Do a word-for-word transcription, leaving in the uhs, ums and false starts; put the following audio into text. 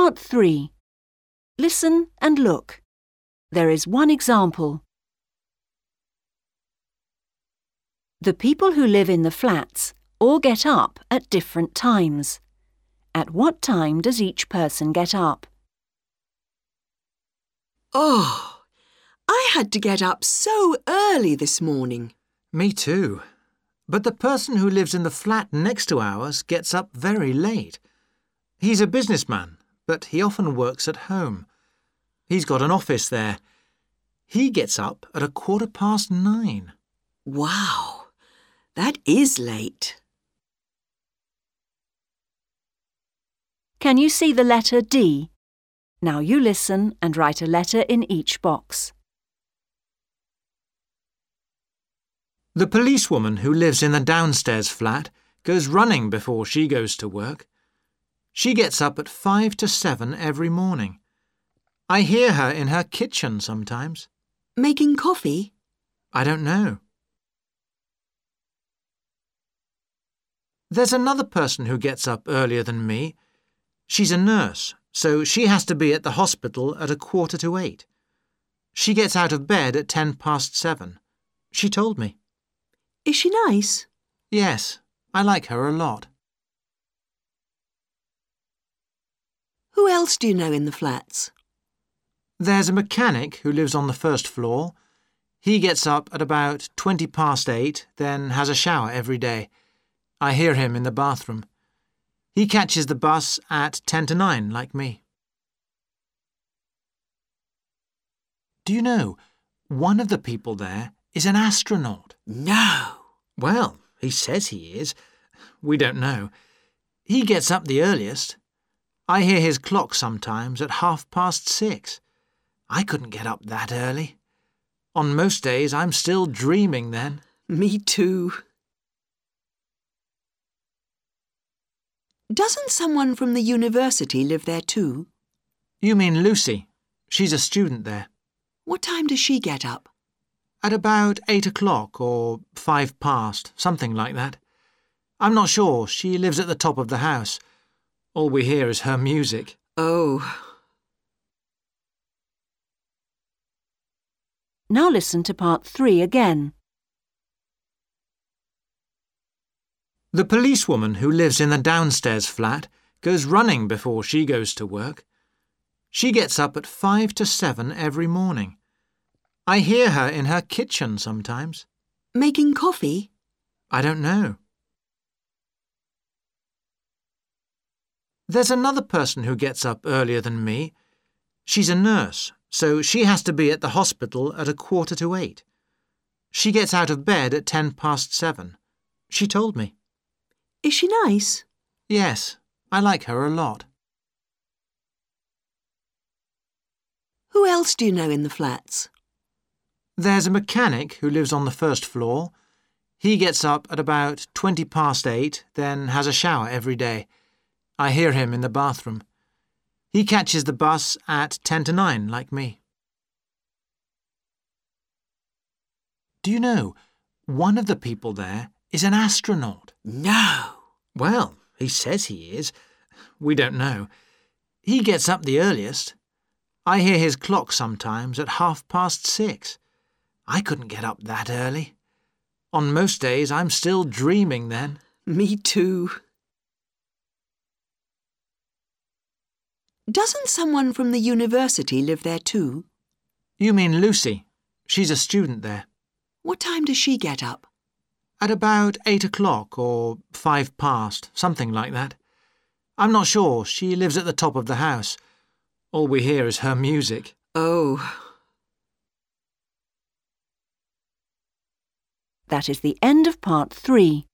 Part three. Listen and look. There is one example. The people who live in the flats all get up at different times. At what time does each person get up? Oh, I had to get up so early this morning. Me too. But the person who lives in the flat next to ours gets up very late. He's a businessman, but he often works at home. He's got an office there. He gets up at a quarter past nine. Wow, that is late. Can you see the letter D? Now you listen and write a letter in each box. The policewoman who lives in the downstairs flat goes running before she goes to work. She gets up at five to seven every morning. I hear her in her kitchen sometimes. Making coffee? I don't know. There's another person who gets up earlier than me. She's a nurse, so she has to be at the hospital at a quarter to eight. She gets out of bed at ten past seven. She told me. Is she nice? Yes, I like her a lot. Who else do you know in the flats? There's a mechanic who lives on the first floor. He gets up at about twenty past eight, then has a shower every day. I hear him in the bathroom. He catches the bus at ten to nine, like me. Do you know, one of the people there is an astronaut? No. Well, he says he is. We don't know. He gets up the earliest. I hear his clock sometimes at half past six. I couldn't get up that early. On most days, I'm still dreaming then. Me too. Doesn't someone from the university live there too? You mean Lucy? She's a student there. What time does she get up? At about eight o'clock or five past, something like that. I'm not sure. She lives at the top of the house. All we hear is her music. Oh. Now listen to part three again. The policewoman who lives in the downstairs flat goes running before she goes to work. She gets up at five to seven every morning. I hear her in her kitchen sometimes. Making coffee? I don't know. There's another person who gets up earlier than me. She's a nurse, so she has to be at the hospital at a quarter to eight. She gets out of bed at ten past seven. She told me. Is she nice? Yes, I like her a lot. Who else do you know in the flats? There's a mechanic who lives on the first floor. He gets up at about twenty past eight, then has a shower every day. I hear him in the bathroom. He catches the bus at ten to nine, like me. Do you know, one of the people there is an astronaut? No. Well, he says he is. We don't know. He gets up the earliest. I hear his clock sometimes at half past six. I couldn't get up that early. On most days, I'm still dreaming then. Me too. Doesn't someone from the university live there too? You mean Lucy? She's a student there. What time does she get up? At about eight o'clock or five past, something like that. I'm not sure. She lives at the top of the house. All we hear is her music. Oh. That is the end of part three.